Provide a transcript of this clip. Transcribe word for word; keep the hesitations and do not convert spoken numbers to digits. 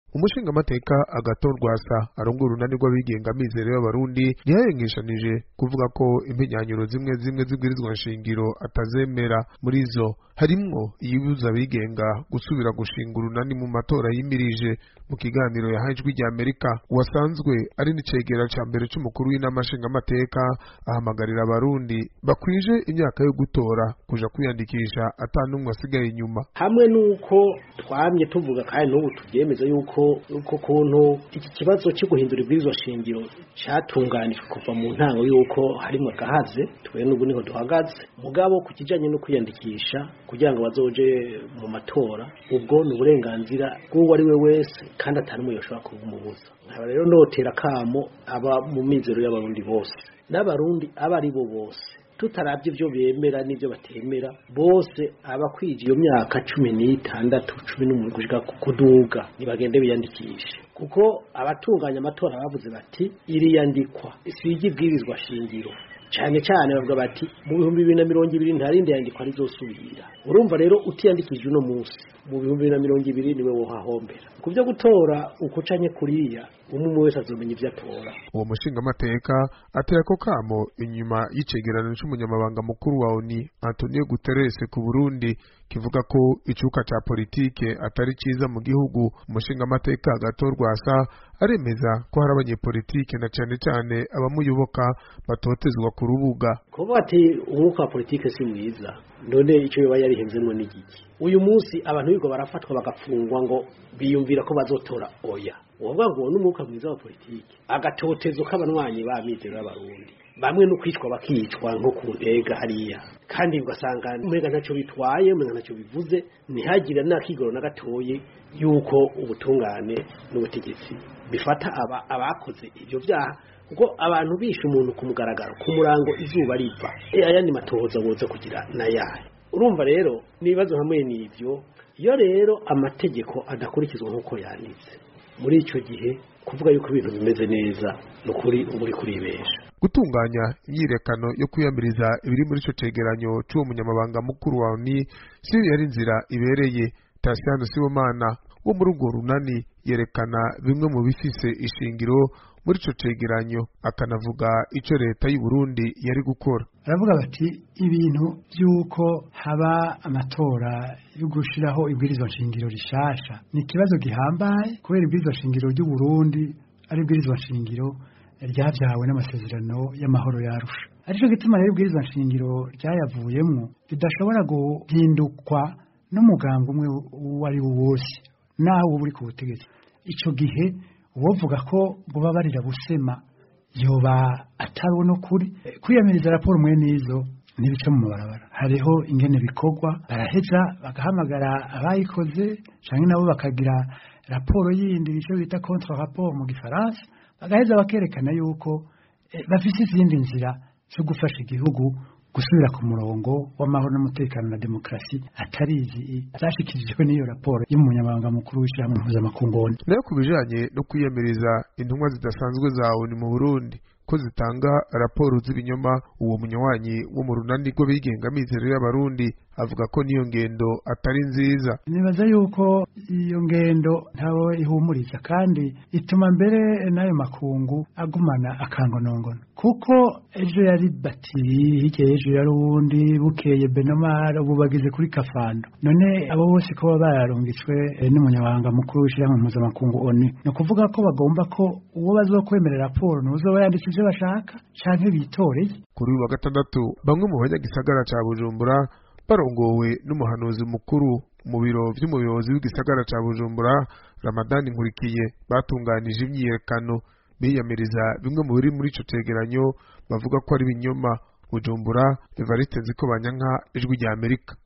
umushinga amateka Agathon Rwasa arongora urunani rw'abigenga Mizero y'Abarundi ntiyayengeshanije kuvuga ko impenyanyuro zimwe zimwe zibwirizwa nshingiro atazemera. Muri zo harimwo iyibuza abigenga gusubira gushinga urunani mu matora yimirije. Mu kiganiro yahajwe rya Amerika, wasanzwe ari n'icegera ca mbere c'umukuru w'inama nshingamateka ahamagarira Abarundi bakwije imyaka yo gutora kuja kwiyandikisha atanumwe asigaye inyuma. Hamwe nuko twamye tuvuga kandi n'ubu tubyemeza yuko uko kuntu iki kibazo cyo guhindura ibwirizwa shingiro cyatunganijwe kuva mu ntango yuko harimo gahaze, twe n'ubu niho duhagaze. Mugabo ku kijanye no kwiyandikisha kugira ngo bazoje mu matora, ubwo ni uburenganzira bw'uwo ari we wese kandi atari mu yoshobora kubumubuza. Aba rero notera kamo aba mu Mizero y'Abarundi bose n'Abarundi aba ari bo bose, tutaravye ivyo bemera n'ivyo batemera, bose abakwije iyo myaka cumi n'itandatu cumi n'umunani gushika kuduga nibagende biyandikishe, kuko abatunganya amatora bavuze bati iriyandikwa isigi ibwirizwa shingiro cyane cyane bavuga bati mu bihumbi bibiri na mirongo ibiri ntarinde yandikwa rizosubira. Urumva rero utiyandikije uno munsi mu bihumbi bibiri na mirongo ibiri niwe wohahombera. Ku byo gutora ukucanye kuriya umwe wese azomenya ivyo atora. Uwo mushinga amateka ateye ko kamo inyuma y'icegeranyo c'umunyamabanga mukuru wa O N U Antonio Guterres ku Burundi kivuga ko icuka ca politike atari ciza mu gihugu. Umushinga amateka Agathon Rwasa aremeza ko hari abanyepolitike na cane cane abamuyoboka batotezwa ku rubuga. Kuba ati umwuka wa politike si mwiza, none ico yoba yarihenzemwo n'igiki? Uyu munsi abantu bigo barafatwa bagapfungwa ngo biyumvira ko bazotora oya. Uvuga ngo n'umwuka mwiza wa politike, agatotezo k'abanwanyi ba Mizero y'Abarundi, bamwe no kwicwa bakicwa nko ku ntega hariya, kandi ugasanga umenga ntacyo bitwaye, umenga ntacyo bivuze, ntihagira nakigoro na gatoye yuko ubutungane n'ubutegetsi bifata aba abakoze ivyo vyaha, kuko abantu bishe umuntu ku mugaragaro ku murango izuba riva, e aya ni matohoza boza kugira nayahe. Urumva rero nibazo hamwe n'ivyo, iyo rero amategeko adakurikizwa nkuko yanditse, muri ico gihe kuvuga yuko ibintu bimeze neza nukuri uburi kuribesha. Gutunganya imyirekano yo kwiyamiriza ibiri muri ico cegeranyo c'uwo munyamabanga mukuru wa O N U si yari inzira ibereye. Tasiano Sibomana wo muri urwo runani yerekana bimwe mu bifise ishingiro muri ico cegeranyo, akanavuga ico leta y'u Burundi yari gukora. Aravuga bati ibintu byuko haba amatora yo gushiraho ibwirizwa nshingiro rishasha ni kibazo gihambaye, kubera ibwirizwa nshingiro ry'u Burundi ari ibwirizwa nshingiro ryavyawe n'amasezerano y'amahoro yarusha. Arico gituma rero ibwirizwa nshingiro ryayavuyemwo bidashobora guhindukwa n'umugambi umwe wari wose naho uri ku butegetsi. Ico gihe uwovuga ko boba barira busema yoba atari no kuri kwiyamiriza raporo mwe nizo nibice mu mabarabara. Hariho ingene bikorwa, baraheza bagahamagara abayikoze canke nabo bakagira raporo yindi bice bita contre rapport mu gifaransa, bagaheza bakerekana yuko eh, bafise izindi nzira zo gufasha igihugu gusubira ku murongo w'amahoro n'umutekano na demokrasi atarizi zashikirijwe n'iyo raporo y'umunyamabanga mukuru w'ishyirahamwe mpuzamakungu. Nayo ku bijanye no kwiyamiriza intumwa zidasanzwe za O N U mu Burundi ko zitanga raporo z'ibinyoma, uwo munywanyi wo mu runani rw'abigenga Mizero y'Abarundi avuga ko niyo ngendo atari nziza. Nibaza yuko iyo ngendo ntawo ihumuriza kandi ituma mbere nayo makungu agumana akangonongono, kuko ejo yari Batiri, hike ejo yari uwundi, bukeye Benomar, ubu bagize kuri Kafando. None abo bose ko bararungitswe n'umunyabanga mukuru w'ishyirahamwe mpuzamakungu O N U, no kuvuga ko bagomba ko uwo bazokwemerera raporo nuzoba yanditse ivyo bashaka canke bitoreye. Kuri uyu wa gatandatu bamwe mu banyagisagara ca Bujumbura barongowe n'umuhanuzi mukuru mu biro vy'umuyobozi w'igisagara ca Bujumbura Ramadani Nkurikiye batunganije imyiyerekano biyamiriza bimwe mu biri muri ico cegeranyo bavuga ko ari binyoma. Bujumbura, Evariste Nzikobanyanka, Ijwi rya Amerika.